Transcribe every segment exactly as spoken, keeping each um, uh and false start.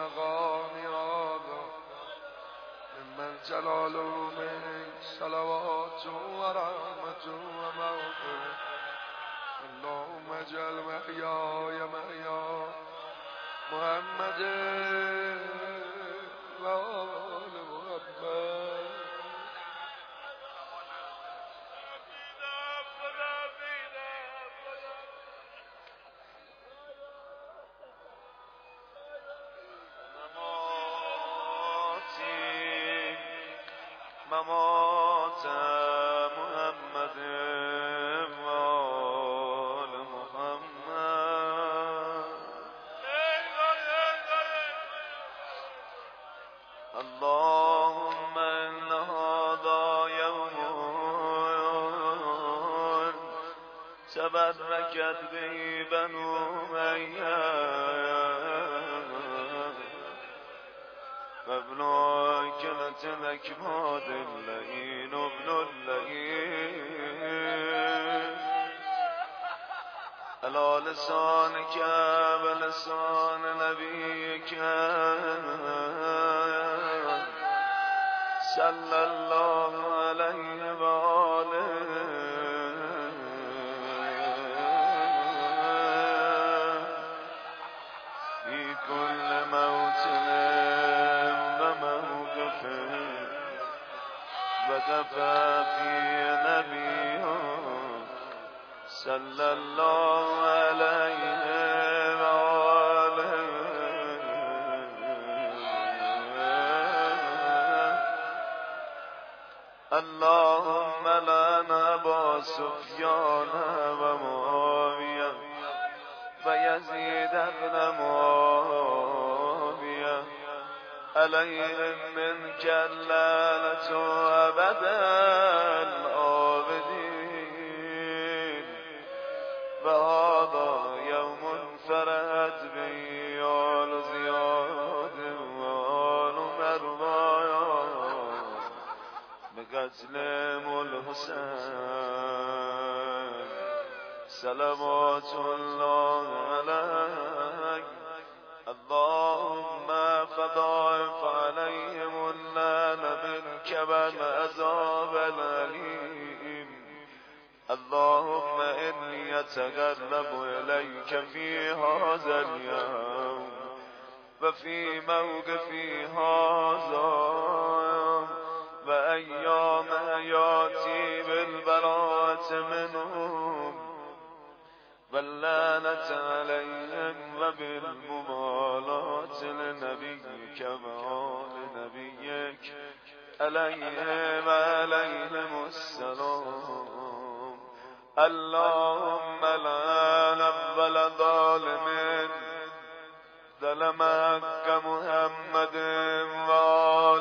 مقام هذا من جلاله منك صلوات ورحمة ومغفرة اللهم اجعل محياي محيا محمد وآل محمد ممات محمد وآل محمد اللهم إن هذا يوم تبركت به بنو أمية وابن كلة الأكباد اللئين ابن اللئين على لسانك ولسان نبيك صلى الله عليه وآله في كل موطن وكفى في نبيه صلى الله عليه وآله اللهم لعن أبا سفيان ومعاوية ويزيد بن معاوية عليهم منك اللعنة أبدا الآبدين وهذا يوم فرحت به آل زياد وآل مرضايا بقتل الحسين صلوات الله عليك اللهم فضاعف عليهم اللعن منك والعذاب الأليم اللهم إني أتقرب إليك في هذا اليوم وفي موقفي هذا وأيام يأتي بالبراءة منهم واللعنة عليهم وبالمبالاة لنبيك وآل نبيك عليهم وعليهم السلام اللهم لعن أول ظالم ظلم حق محمد وآل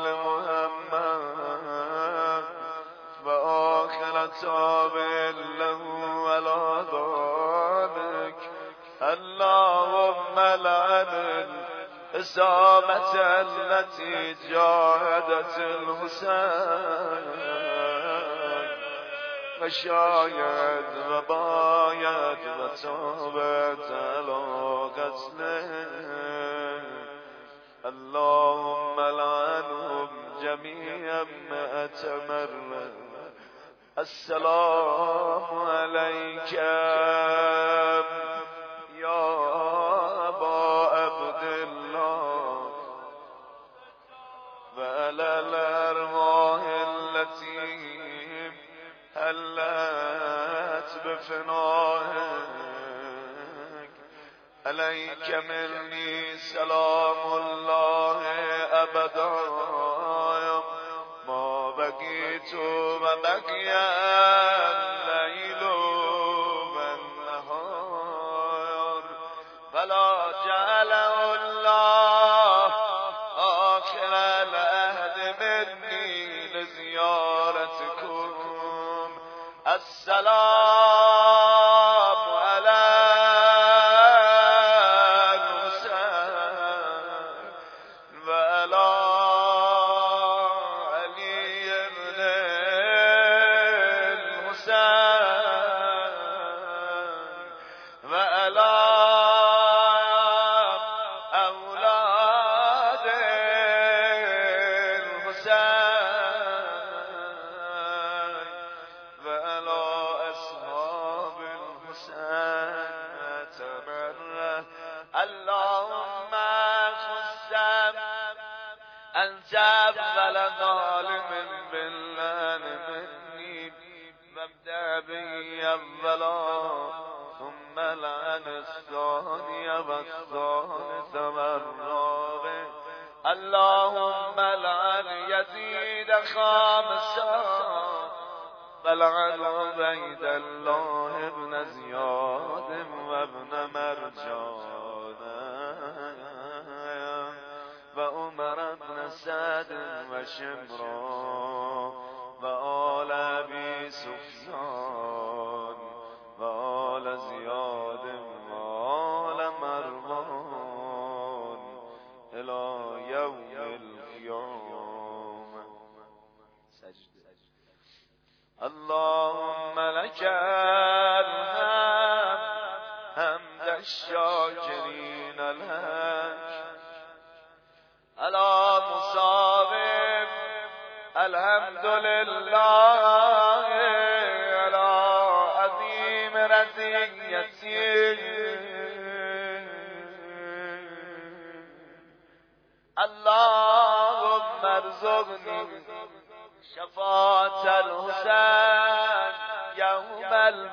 محمد وآخر تابع له على ذلك اللهم لعن الإصابة التي جاهدت الحسين وشايد وبايد وتابت على قتله اللهم لعنهم جميعا مئة مرة السلام عليك يا أبا عبد الله وعلى الأرواح التي هلت بفنائك عليك مني سلام الله أبدا ما بقيت وبقي الليل والنهار فلا جعله الله آخر العهد مني لزيارتكم السلام على الحسين وعلى علي بن الحسين اللهم خصم أنت أول ظالم بالله مني وابدأ بي أولا ثم لعن الثاني والثالث والرابع اللهم لعن يزيد خامسا ولعن عبيد الله ابن زياد وابن مرجان وعمر بن سعد وشمران وآل أبي سفيان وآل زياد وآل مروان إلى يوم القيامة. اللهم لك الحمد حمد الشاكرين لك على مصابب الحمد لله على عظيم رزيتي اللهم ارزقني شفاعة الحسين يوم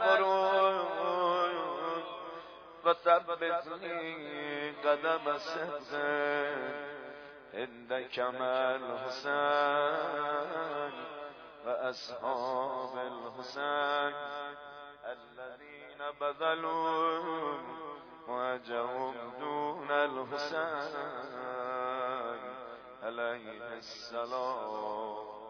البروج وثبتني قدم صدق عندك مع الحسين وأصحاب الحسين الذين بذلوا وجههم دون الحسين عليه السلام.